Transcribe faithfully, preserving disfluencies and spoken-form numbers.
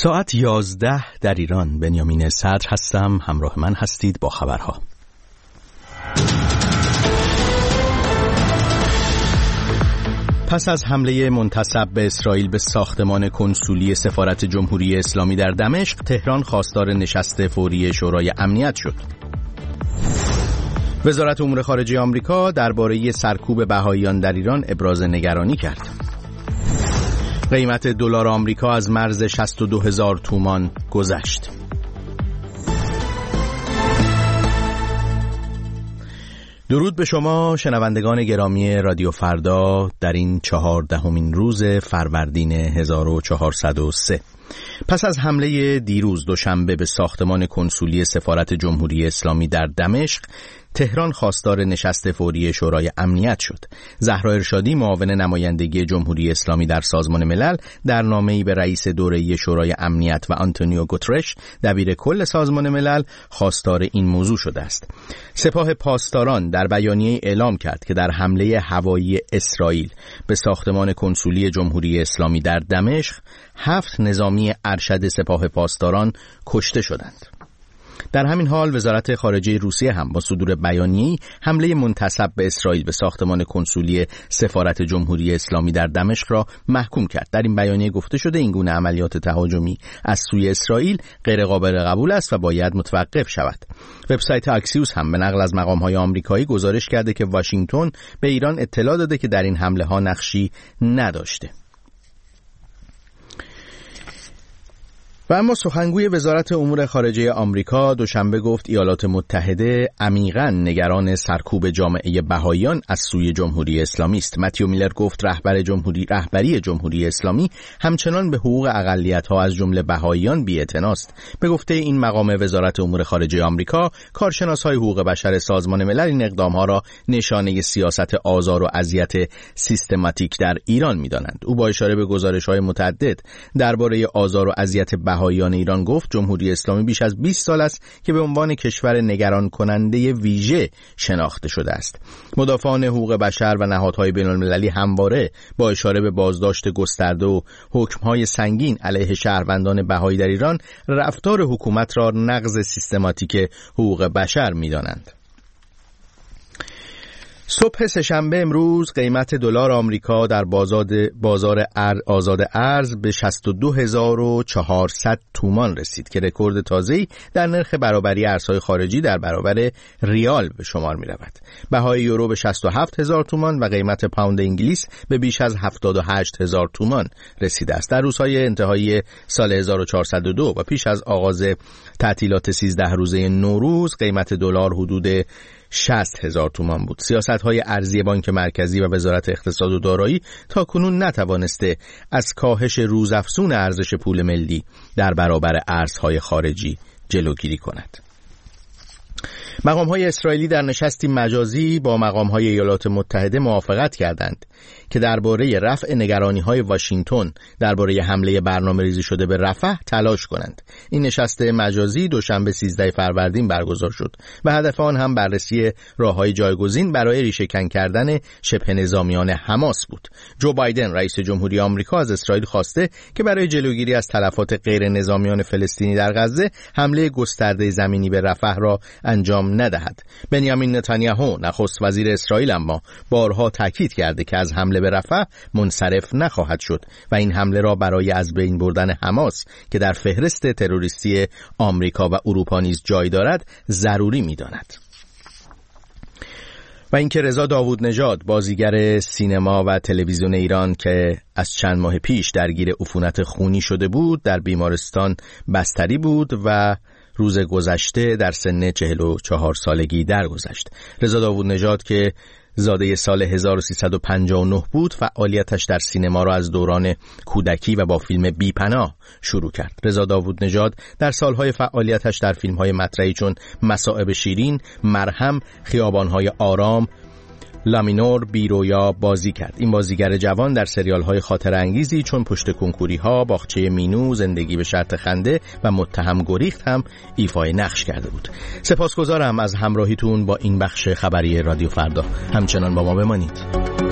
ساعت یازده در ایران. بنیامین صدر هستم، همراه من هستید با خبرها. پس از حمله منتسب به اسرائیل به ساختمان کنسولی سفارت جمهوری اسلامی در دمشق، تهران خواستار نشست فوری شورای امنیت شد. وزارت امور خارجه آمریکا درباره سرکوب بهائیان در ایران ابراز نگرانی کرد. قیمت دلار آمریکا از مرز شصت و دو هزار تومان گذشت. درود به شما شنوندگان گرامی رادیو فردا در این چهاردهمین روز فروردین هزار و چهارصد و سه. پس از حمله دیروز دوشنبه به ساختمان کنسولی سفارت جمهوری اسلامی در دمشق، تهران خواستار نشست فوری شورای امنیت شد. زهرا ارشادی، معاون نمایندگی جمهوری اسلامی در سازمان ملل، در نامه‌ای به رئیس دوره‌ای شورای امنیت و آنتونیو گوترش، دبیر کل سازمان ملل، خواستار این موضوع شده است. سپاه پاسداران در بیانیه اعلام کرد که در حمله هوایی اسرائیل به ساختمان کنسولی جمهوری اسلامی در دمشق، هفت نظامی ارشد سپاه پاسداران کشته شدند. در همین حال وزارت خارجه روسیه هم با صدور بیانیه‌ای حمله منتسب به اسرائیل به ساختمان کنسولی سفارت جمهوری اسلامی در دمشق را محکوم کرد. در این بیانیه گفته شده این گونه عملیات تهاجمی از سوی اسرائیل غیر قابل قبول است و باید متوقف شود. وبسایت اکسیوس هم به نقل از مقام‌های آمریکایی گزارش کرده که واشنگتن به ایران اطلاع داده که در این حمله‌ها نقشی نداشته. و اما سخنگوی وزارت امور خارجه آمریکا دوشنبه گفت ایالات متحده عمیقاً نگران سرکوب جامعه بهائیان از سوی جمهوری اسلامی است. متیو میلر گفت رهبر جمهوری رهبری جمهوری اسلامی همچنان به حقوق اقلیت‌ها از جمله بهائیان بی‌اعتناست. به گفته این مقام وزارت امور خارجه آمریکا، کارشناس‌های حقوق بشر سازمان ملل این اقدام‌ها را نشانه سیاست آزار و اذیت سیستماتیک در ایران می‌دانند. او با اشاره به گزارش‌های متعدد درباره آزار و اذیت بهائیان ایران گفت جمهوری اسلامی بیش از بیست سال است که به عنوان کشور نگران کننده ویژه شناخته شده است. مدافعان حقوق بشر و نهادهای بین‌المللی همواره با اشاره به بازداشت گسترده و حکم‌های سنگین علیه شهروندان بهایی در ایران رفتار حکومت را نقض سیستماتیک حقوق بشر می‌دانند. صبح سه‌شنبه امروز قیمت دلار آمریکا در بازار بازار آزاد ارز به شصت و دو هزار و چهارصد تومان رسید که رکورد تازه‌ای در نرخ برابری ارزهای خارجی در برابر ریال به شمار می‌رود. بهای یورو به شصت و هفت هزار تومان و قیمت پوند انگلیس به بیش از هفتاد و هشت هزار تومان رسیده است. در روزهای انتهایی سال هزار و چهارصد و دو و پیش از آغاز تعطیلات سیزده روزه نوروز قیمت دلار حدود شصت هزار تومان بود. سیاست‌های ارزی بانک مرکزی و وزارت اقتصاد و دارایی تا کنون نتوانسته از کاهش روزافزون ارزش پول ملی در برابر ارزهای خارجی جلوگیری کند. مقام‌های اسرائیلی در نشستی مجازی با مقام‌های ایالات متحده موافقت کردند که درباره رفع نگرانی‌های واشنگتن درباره حمله برنامه‌ریزی شده به رفح تلاش کنند. این نشست مجازی دوشنبه سیزده فروردین برگزار شد و هدف آن هم بررسی راه‌های جایگزین برای ریشه‌کن کردن شبه نظامیان حماس بود. جو بایدن رئیس جمهوری آمریکا از اسرائیل خواسته که برای جلوگیری از تلفات غیر نظامیان فلسطینی در غزه حمله گسترده زمینی به رفح را انجام ندهد. بنیامین نتانیاهو نخست وزیر اسرائیل اما بارها تاکید کرده که از حمله به رفح منصرف نخواهد شد و این حمله را برای از بین بردن حماس که در فهرست تروریستی آمریکا و اروپا نیز جای دارد ضروری می‌داند. و اینکه رضا داوود نژاد بازیگر سینما و تلویزیون ایران که از چند ماه پیش درگیر عفونت خونی شده بود در بیمارستان بستری بود و روز گذشته در سن چهل و چهار سالگی درگذشت. رضا داوود نژاد که زاده سال هزار و سیصد و پنجاه و نه بود فعالیتش در سینما را از دوران کودکی و با فیلم بی‌پناه شروع کرد. رضا داوود نژاد در سالهای فعالیتش در فیلم‌های مطرحی چون مصائب شیرین، مرهم، خیابان‌های آرام، لامینور، بیرویا بازی کرد. این بازیگر جوان در سریال‌های خاطر انگیزی چون پشت کنکوری‌ها، باغچه مینو، زندگی به شرط خنده و متهم گریخت هم ایفای نقش کرده بود. سپاسگزارم از همراهیتون با این بخش خبری رادیو فردا. همچنان با ما بمانید.